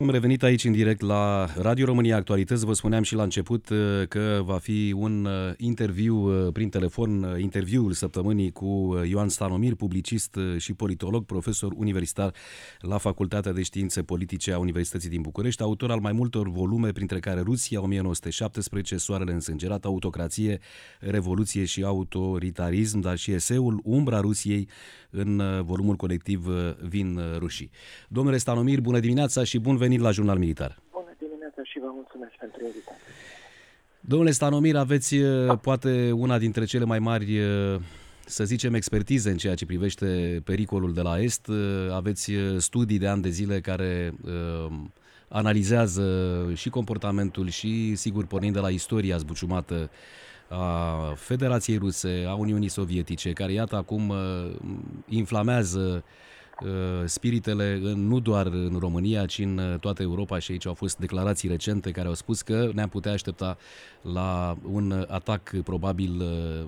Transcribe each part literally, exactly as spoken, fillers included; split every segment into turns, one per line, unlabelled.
Am revenit aici în direct la Radio România Actualități. Vă spuneam și la început că va fi un interviu prin telefon, interviul săptămânii cu Ioan Stanomir, publicist și politolog, profesor universitar la Facultatea de Științe Politice a Universității din București, autor al mai multor volume, printre care Rusia o mie nouă sute șaptesprezece, Soarele însângerat, Autocrație, Revoluție și autoritarism, dar și eseul Umbra Rusiei în volumul colectiv Vin rușii. Domnule Stanomir, bună dimineața și bun venit la Jurnal Militar.
Bună dimineața și vă mulțumesc pentru invitație.
Domnule Stanomir, aveți poate una dintre cele mai mari, să zicem, expertize în ceea ce privește pericolul de la Est. Aveți studii de ani de zile care uh, analizează și comportamentul și, sigur, pornind de la istoria zbuciumată a Federației Ruse, a Uniunii Sovietice, care, iată, acum uh, inflamează spiritele nu doar în România, ci în toată Europa, și aici au fost declarații recente care au spus că ne-am putea aștepta la un atac probabil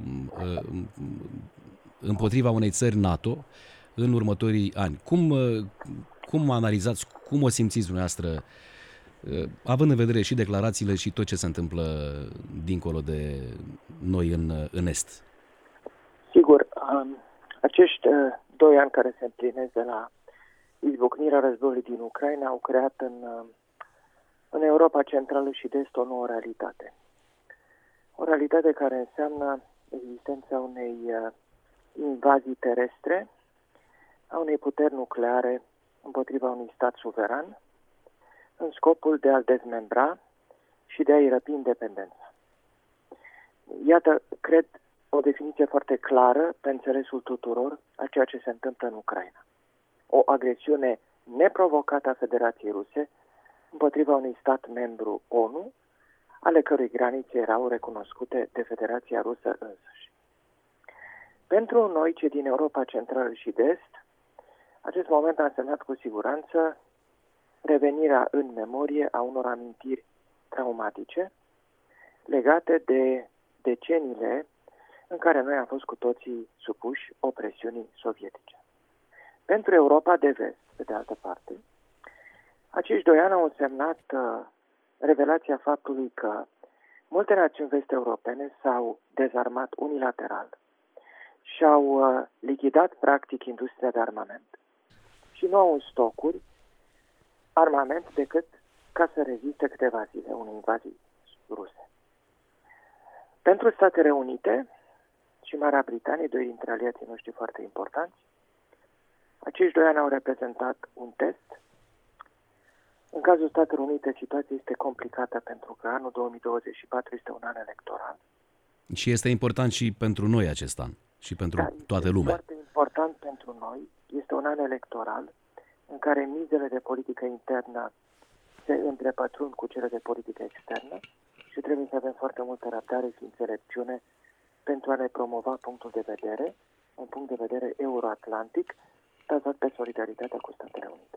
împotriva unei țări NATO în următorii ani. Cum, cum analizați, cum o simțiți dumneavoastră, având în vedere și declarațiile și tot ce se întâmplă dincolo de noi în, în Est?
Sigur, um, acești uh... doi ani care se împlinesc de la izbucnirea războiului din Ucraina au creat în, în Europa Centrală și de Est o nouă realitate. O realitate care înseamnă existența unei invazii terestre, a unei puteri nucleare împotriva unui stat suveran, în scopul de a-l dezmembra și de a-i răpi independența. Iată, cred, o definiție foarte clară, pe înțelesul tuturor, a ceea ce se întâmplă în Ucraina. O agresiune neprovocată a Federației Ruse împotriva unui stat membru ONU, ale cărui granițe erau recunoscute de Federația Rusă însăși. Pentru noi, cei din Europa Centrală și de Est, acest moment a însemnat cu siguranță revenirea în memorie a unor amintiri traumatice legate de deceniile în care noi am fost cu toții supuși opresiunii sovietice. Pentru Europa de Vest, pe de altă parte, acești doi ani au însemnat uh, revelația faptului că multe națiuni vest-europene s-au dezarmat unilateral și-au uh, lichidat practic industria de armament și nu au în stocuri armament decât ca să reziste câteva zile unei invazii ruse. Pentru Statele Unite și Marea Britanie, doi dintre aliații noștri foarte importanți, acești doi ani au reprezentat un test. În cazul Statelor Unite, situația este complicată pentru că anul două mii douăzeci și patru este un an electoral.
Și este important și pentru noi acest an și pentru
da,
toată lumea.
Foarte important pentru noi. Este un an electoral în care mizele de politică internă se întrepătrund cu cele de politică externă și trebuie să avem foarte multă răbdare și înțelepciune pentru a ne promova punctul de vedere, un punct de vedere euroatlantic, bazat pe solidaritatea cu Statele Unite.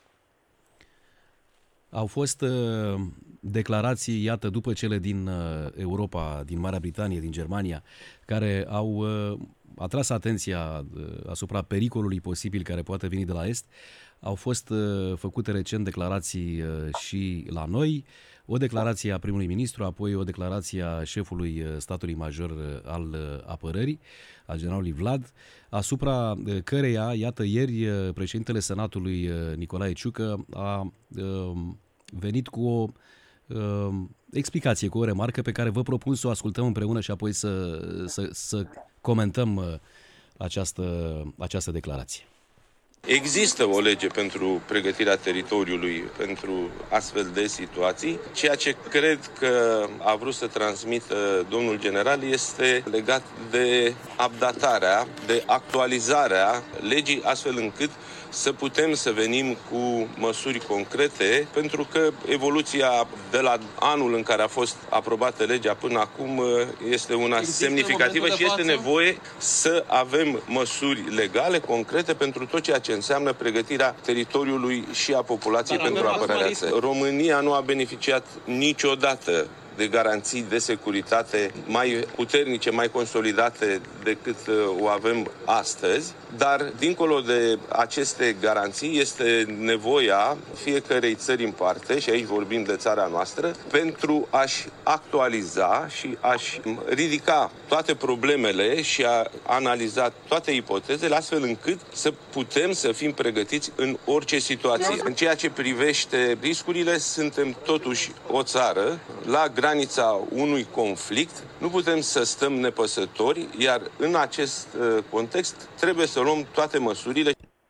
Au fost uh, declarații, iată, după cele din uh, Europa, din Marea Britanie, din Germania, care au uh, atras atenția uh, asupra pericolului posibil care poate veni de la Est. Au fost uh, făcute recent declarații uh, și la noi, o declarație a primului ministru, apoi o declarație a șefului statului major al apărării, al generalului Vlad, asupra căreia, iată, ieri președintele Senatului Nicolae Ciucă a venit cu o explicație, cu o remarcă pe care vă propun să o ascultăm împreună și apoi să, să, să comentăm această, această declarație.
Există o lege pentru pregătirea teritoriului pentru astfel de situații. Ceea ce cred că a vrut să transmită domnul general este legat de updatarea, de actualizarea legii, astfel încât să putem să venim cu măsuri concrete, pentru că evoluția de la anul în care a fost aprobată legea până acum este una Există semnificativă și este nevoie să avem măsuri legale, concrete, pentru tot ceea ce înseamnă pregătirea teritoriului și a populației Dar pentru apărarea țării. România nu a beneficiat niciodată de garanții de securitate mai puternice, mai consolidate decât o avem astăzi, dar dincolo de aceste garanții este nevoia fiecărei țări în parte, și aici vorbim de țara noastră, pentru a-și actualiza și a-și ridica toate problemele și a analiza toate ipotezele, astfel încât să putem să fim pregătiți în orice situație. În ceea ce privește riscurile, suntem totuși o țară la granița unui conflict. Nu putem să stăm nepăsători, iar în acest context trebuie să luăm toate măsurile.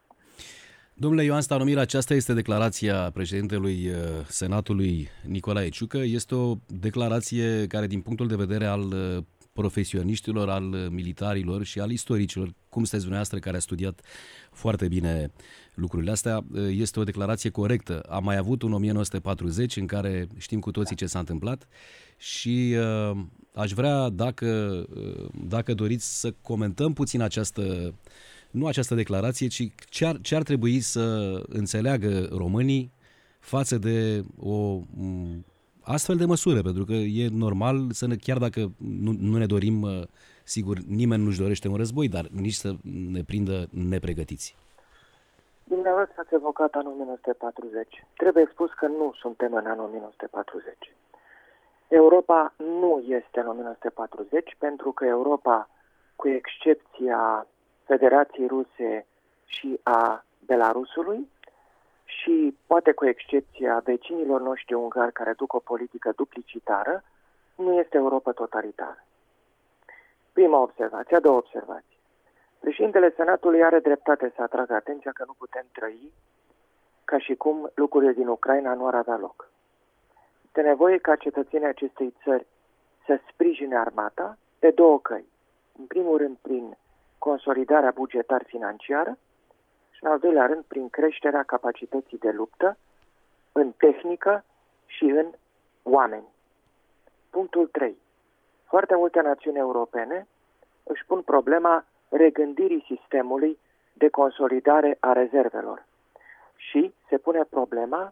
Domnule Ioan Stanomir, aceasta este declarația președintelui Senatului Nicolae Ciucă. Este o declarație care, din punctul de vedere al profesioniștilor, al militarilor și al istoricilor, cum sunteți dumneavoastră care a studiat foarte bine lucrurile astea, este o declarație corectă. Am mai avut un o mie nouă sute patruzeci în care știm cu toții ce s-a întâmplat și uh, aș vrea, dacă, uh, dacă doriți, să comentăm puțin această, nu această declarație, ci ce ar, ce ar trebui să înțeleagă românii față de o um, astfel de măsură, pentru că e normal să ne, chiar dacă nu, nu ne dorim, uh, sigur, nimeni nu-și dorește un război, dar nici să ne prindă nepregătiți.
Dumneavoastră ați evocat anul o mie nouă sute patruzeci. Trebuie spus că nu suntem în anul o mie nouă sute patruzeci. Europa nu este în o mie nouă sute patruzeci, pentru că Europa, cu excepția Federației Ruse și a Belarusului, și poate cu excepția vecinilor noștri ungari care duc o politică duplicitară, nu este Europa totalitară. Prima observație, a doua observație. Președintele Senatului are dreptate să atragă atenția că nu putem trăi ca și cum lucrurile din Ucraina nu ar avea loc. Este nevoie ca cetățenii acestei țări să sprijine armata pe două căi. În primul rând prin consolidarea bugetar-financiară și în al doilea rând prin creșterea capacității de luptă în tehnică și în oameni. Punctul trei. Foarte multe națiuni europene își pun problema regândirii sistemului de consolidare a rezervelor și se pune problema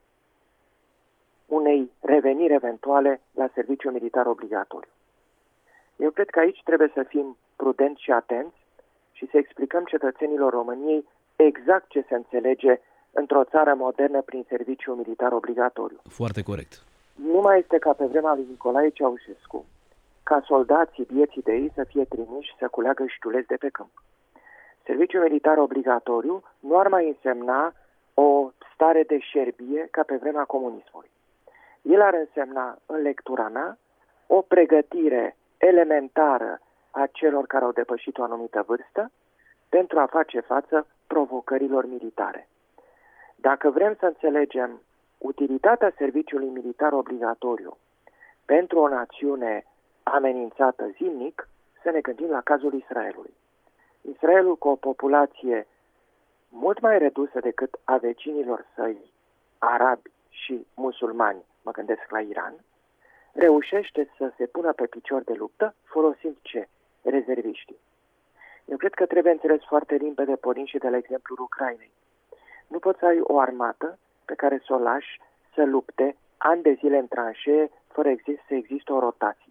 unei reveniri eventuale la serviciu militar obligatoriu. Eu cred că aici trebuie să fim prudenți și atenți și să explicăm cetățenilor României exact ce se înțelege într-o țară modernă prin serviciu militar obligatoriu.
Foarte corect.
Nu mai este ca pe vremea lui Nicolae Ceaușescu, ca soldații vieții de ei să fie trimiși să culeagă știuleți de pe câmp. Serviciul militar obligatoriu nu ar mai însemna o stare de șerbie ca pe vremea comunismului. El ar însemna, în lectura mea, o pregătire elementară a celor care au depășit o anumită vârstă pentru a face față provocărilor militare. Dacă vrem să înțelegem utilitatea serviciului militar obligatoriu pentru o națiune amenințată zilnic, să ne gândim la cazul Israelului. Israelul, cu o populație mult mai redusă decât a vecinilor săi arabi și musulmani, mă gândesc la Iran, reușește să se pună pe picior de luptă folosind ce? Rezerviștii. Eu cred că trebuie înțeles foarte limpede, pornind și de la exemplul Ucrainei. Nu poți să ai o armată pe care să o lași să lupte ani de zile în tranșee fără exist, să există o rotație.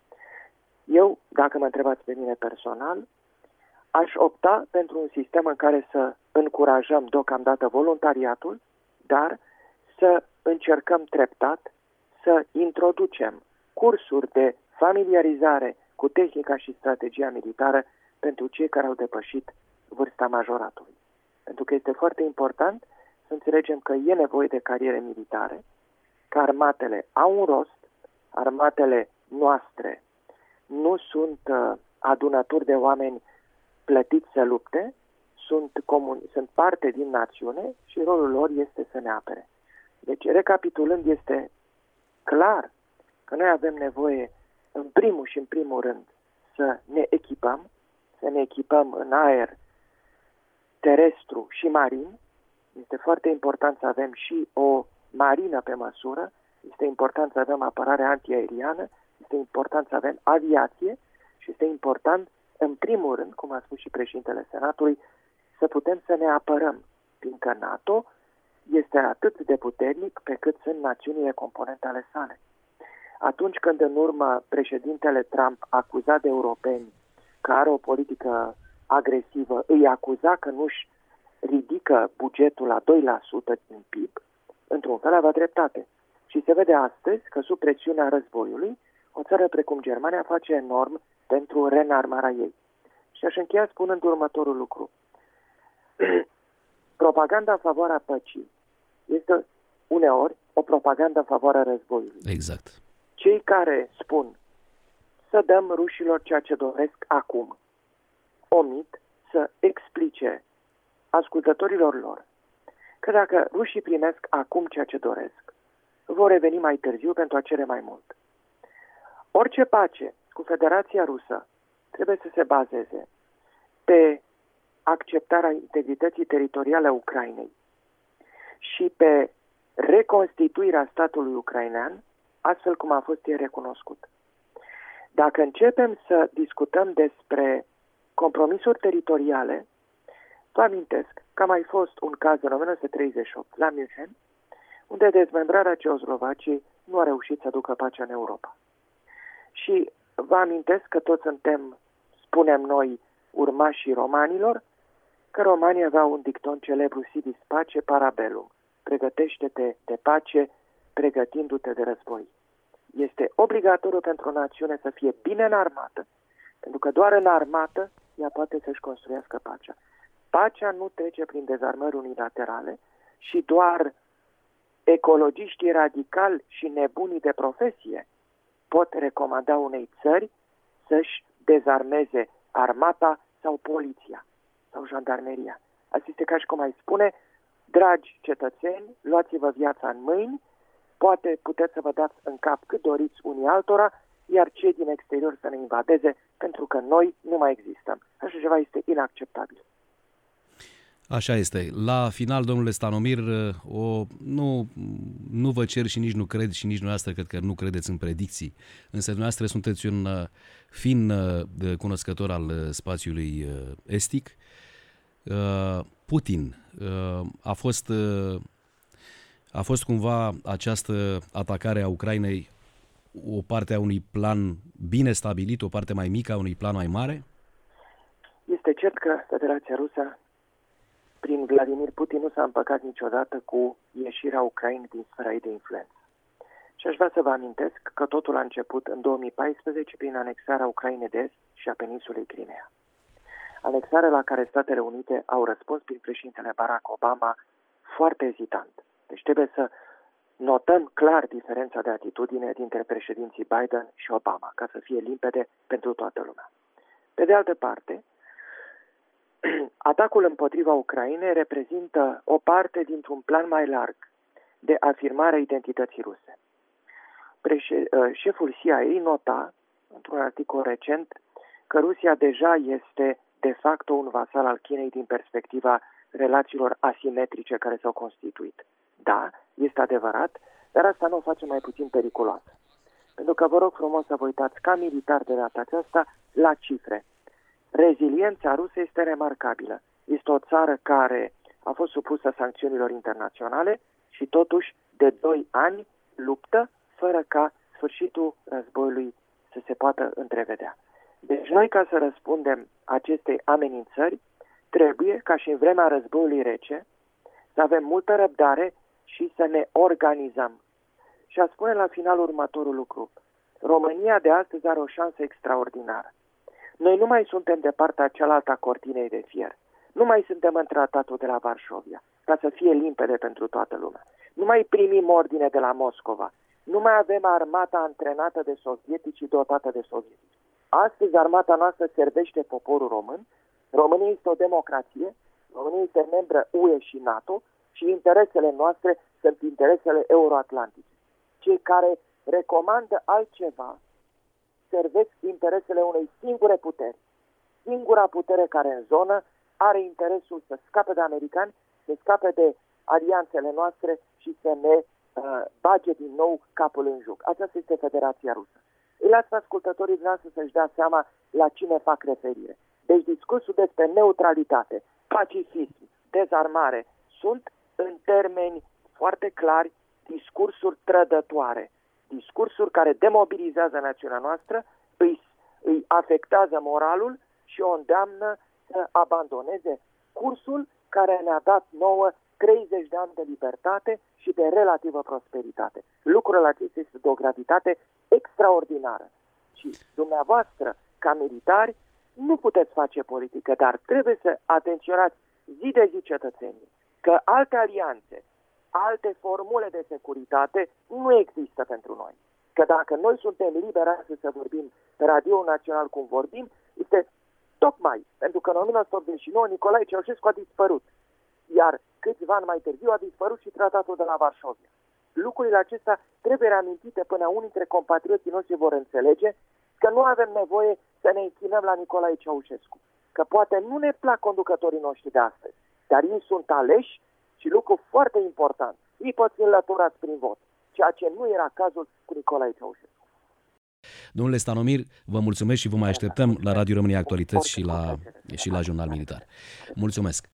Eu, dacă mă întrebați pe mine personal, aș opta pentru un sistem în care să încurajăm deocamdată voluntariatul, dar să încercăm treptat să introducem cursuri de familiarizare cu tehnica și strategia militară pentru cei care au depășit vârsta majoratului. Pentru că este foarte important să înțelegem că e nevoie de cariere militare, că armatele au un rost, armatele noastre nu sunt uh, adunături de oameni plătiți să lupte, sunt, comuni- sunt parte din națiune și rolul lor este să ne apere. Deci, recapitulând, este clar că noi avem nevoie, în primul și în primul rând, să ne echipăm, să ne echipăm în aer, terestru și marin. Este foarte important să avem și o marină pe măsură, este important să avem apărare antiaeriană, este important să avem aviație și este important, în primul rând, cum a spus și președintele Senatului, să putem să ne apărăm, fiindcă NATO este atât de puternic pe cât sunt națiunile componente ale sale. atunci când în urmă președintele Trump, acuzat de europeni că are o politică agresivă, îi acuza că nu-și ridică bugetul la doi la sută din P I B, într-un fel avea dreptate. Și se vede astăzi că sub presiunea războiului, o țară precum Germania face enorm pentru reînarmarea ei. Și aș încheia spunând următorul lucru. Propaganda în favoarea păcii este uneori o propagandă în favoarea războiului.
Exact.
Cei care spun să dăm rușilor ceea ce doresc acum, omit să explice ascultătorilor lor că dacă rușii primesc acum ceea ce doresc, vor reveni mai târziu pentru a cere mai mult. Orice pace cu Federația Rusă trebuie să se bazeze pe acceptarea integrității teritoriale a Ucrainei și pe reconstituirea statului ucrainean, astfel cum a fost el recunoscut. Dacă începem să discutăm despre compromisuri teritoriale, vă amintesc că a mai fost un caz în o mie nouă sute treizeci și opt la München, unde dezmembrarea Ceoslovaciei nu a reușit să aducă pacea în Europa. Și vă amintesc că toți suntem, spunem noi, urmașii romanilor, că romanii aveau un dicton celebru Sidis pace parabellum. Pregătește-te de pace, pregătindu-te de război. Este obligatoriu pentru o națiune să fie bine înarmată, pentru că doar în armată ea poate să-și construiască pacea. Pacea nu trece prin dezarmări unilaterale și doar ecologiștii radicali și nebunii de profesie pot recomanda unei țări să-și dezarmeze armata sau poliția sau jandarmeria. Asta este ca și cum ai spune, dragi cetățeni, luați-vă viața în mâini, poate puteți să vă dați în cap cât doriți unii altora, iar cei din exterior să ne invadeze, pentru că noi nu mai existăm. Așa ceva este inacceptabil.
Așa este. La final, domnule Stanomir, o, nu, nu vă cer și nici nu cred și nici dumneavoastră cred că nu credeți în predicții. Însă dumneavoastră sunteți un fin cunoscător al spațiului estic. Putin a fost, a fost cumva această atacare a Ucrainei o parte a unui plan bine stabilit, o parte mai mică a unui plan mai mare?
Este cert că Federația Rusă prin Vladimir Putin nu s-a împăcat niciodată cu ieșirea Ucrainei din sfera ei de influență. Și aș vrea să vă amintesc că totul a început în două mii paisprezece prin anexarea Ucrainei de Est și a peninsulei Crimea. Anexarea la care Statele Unite au răspuns prin președintele Barack Obama foarte ezitant. Deci trebuie să notăm clar diferența de atitudine dintre președinții Biden și Obama, ca să fie limpede pentru toată lumea. Pe de altă parte, atacul împotriva Ucrainei reprezintă o parte dintr-un plan mai larg de afirmare a identității ruse. Preșe- șeful C I A nota, într-un articol recent, că Rusia deja este de facto un vasal al Chinei din perspectiva relațiilor asimetrice care s-au constituit. Da, este adevărat, dar asta nu o face mai puțin periculoasă. Pentru că vă rog frumos să vă uitați ca militar de data aceasta la cifre. Reziliența rusă este remarcabilă. Este o țară care a fost supusă sancțiunilor internaționale și totuși de doi ani luptă fără ca sfârșitul războiului să se poată întrevedea. Deci noi, ca să răspundem acestei amenințări, trebuie, ca și în vremea războiului rece, să avem multă răbdare și să ne organizăm. Și a spune la final următorul lucru. România de astăzi are o șansă extraordinară. Noi nu mai suntem de partea cealaltă a cortinei de fier. Nu mai suntem în tratatul de la Varșovia, ca să fie limpede pentru toată lumea. Nu mai primim ordine de la Moscova. Nu mai avem armata antrenată de sovietici și dotată de sovietici. Astăzi armata noastră servește poporul român. România este o democrație. România este membră U E și NATO și interesele noastre sunt interesele euroatlantice. Cei care recomandă altceva servesc interesele unei singure puteri. Singura putere care în zonă are interesul să scape de americani, să scape de alianțele noastre și să ne uh, bage din nou capul în joc. Aceasta este Federația Rusă. Îi las ascultătorii noastre să-și dea seama la cine fac referire. Deci discursul despre neutralitate, pacifism, dezarmare sunt în termeni foarte clari discursuri trădătoare. discursuri care demobilizează națiunea noastră, îi, îi afectează moralul și o îndeamnă să abandoneze cursul care ne-a dat nouă treizeci de ani de libertate și de relativă prosperitate. Lucrul acesta este de o gravitate extraordinară. Și dumneavoastră, ca militari, nu puteți face politică, dar trebuie să atenționați zi de zi cetățenii că alte alianțe, alte formule de securitate nu există pentru noi. Că dacă noi suntem liberi astăzi să vorbim pe Radio Național cum vorbim, este tocmai pentru că în o mie nouă sute optzeci și nouă Nicolae Ceaușescu a dispărut. Iar câțiva ani mai târziu a dispărut și tratatul de la Varșovia. Lucrurile acestea trebuie reamintite până unii dintre compatrioții noștri vor înțelege că nu avem nevoie să ne închinăm la Nicolae Ceaușescu. Că poate nu ne plac conducătorii noștri de astăzi, dar ei sunt aleși și lucru foarte important. Ei pot fi înlăturați prin vot, ceea ce nu era cazul cu Nicolae Ceaușescu.
Domnule Stanomir, vă mulțumesc și vă mai așteptăm la Radio România Actualități și la, și la Jurnal Militar. Mulțumesc!